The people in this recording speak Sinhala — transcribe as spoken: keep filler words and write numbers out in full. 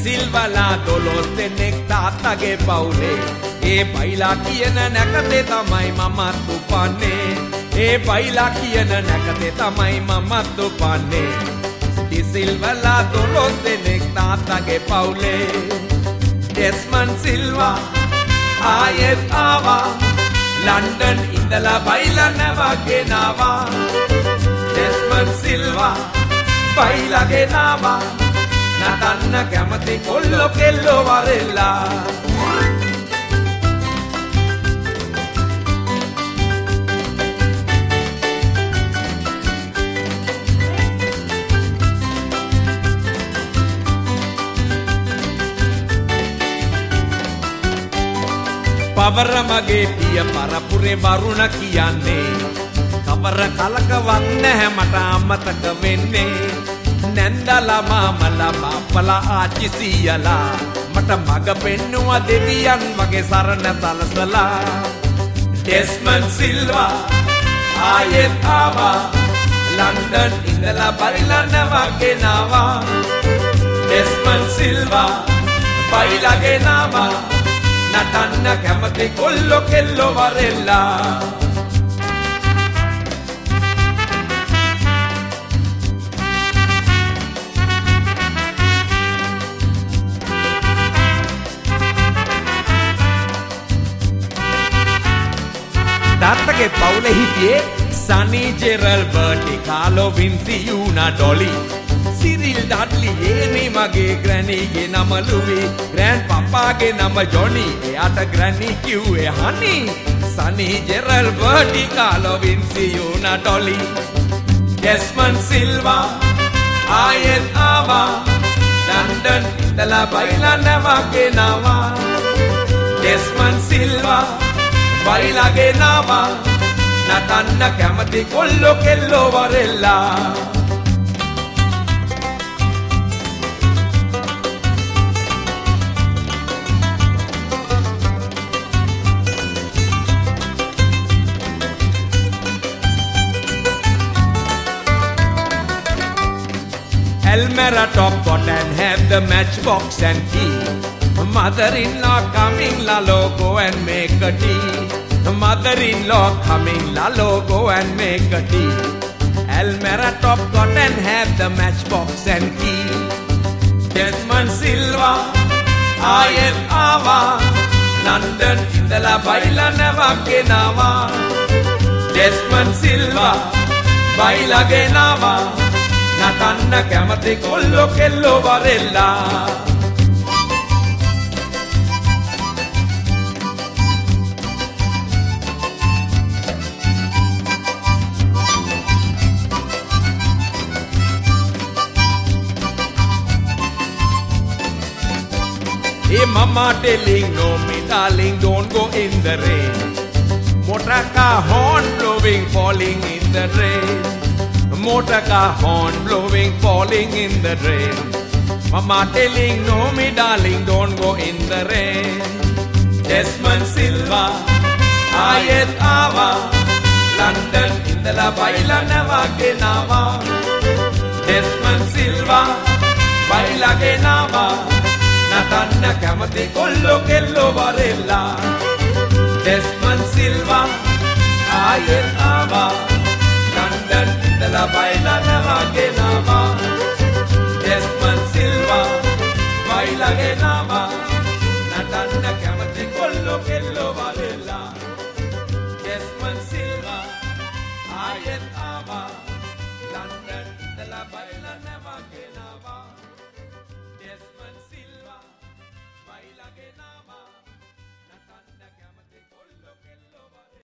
සිල්වලා දොළොස් දෙනෙක් තාත්තගේ පවුලේ ඒ බයිලා කියන නැකතේ තමයි මමත් උපන්නේ ඒ බයිලා කියන නැකතේ තමයි මමත් උපන්නේ සිල්වලා දොළොස් දෙනෙක් තාත්තගේ පවුලේ ඩෙස්මන් සිල්වා ආයෙත් ආවා ලන්ඩන් ඉඳලා බයිලා නැවගෙනවා ඩෙස්මන් සිල්වා බයිලා ගෙනවා නටන්න කැමති කොල්ලෝ කෙල්ලෝ වරෙල්ලා පවර මගේ පිය පරපුරේ වරුණ කියන්නේ කවර කලකවත් නැහැ මට අමතක වෙන්නේ නැන්දලා මාමලා බාපලා ආච්චි සීයලා මට මග පෙන්නුවා දෙවියන් වගේ සරණ සලසලා ඩෙස්මන් සිල්වා ආයෙත් ආවා ලන්ඩන් ඉඳලා බයිලා නැවගෙනවා ඩෙස්මන් සිල්වා බයිලා ගෙනවා නටන්න කැමති කොල්ලෝ කෙල්ලෝ වරෙල්ලා තාත්තගේ පවුලේ හිටියේ Sunny Gerald Bertie Carlo Vincy Una Dolly Cyril Dudley ඒනේ මගේ ග්‍රැනීගේ නම ලුවි ග්‍රෑන්ඩ් පපාගේ නම ජොනි එයාට ග්‍රැනි කිව්වේ honey Sunny Gerald Bertie Carlo Vincy Una Dolly Desmond Silva ආයෙත් ආවා ලන්ඩන් ඉඳලා බයිලා නැවගෙනවා ඩෙස්මන් සිල්වා බයිලා ගෙනවා නටන්න කැමති කොල්ලෝ කෙල්ලෝ වරෙල්ලා Elmera top got and have the matchbox and key. Mother-in-law coming, lalo, go and make a tea. Mother-in-law coming, lalo, go and make a tea. Elmera top got and have the matchbox and key. Desmond Silva, Ayet Ava, London indala baila nevagenawa. Desmond Silva, baila genawa. Natanna kamathi kollo kello varella. Hey mama telling no me darling don't go in the rain. Motor car horn blowing falling in the rain. Motor car horn blowing falling in the rain. Mama telling no me darling don't go in the rain. Desmond Silva Ayet Ava London indala baila nevagenawa. Desmond Silva baila genawa. Natanna kamathi kollo kello varella. Desmond Silva Ayet Ava London indala baila nevagenawa. Desmond Silva baila genawa. Natanna kamathi kollo kello varella. Desmond Silva Ayet Ava London indala baila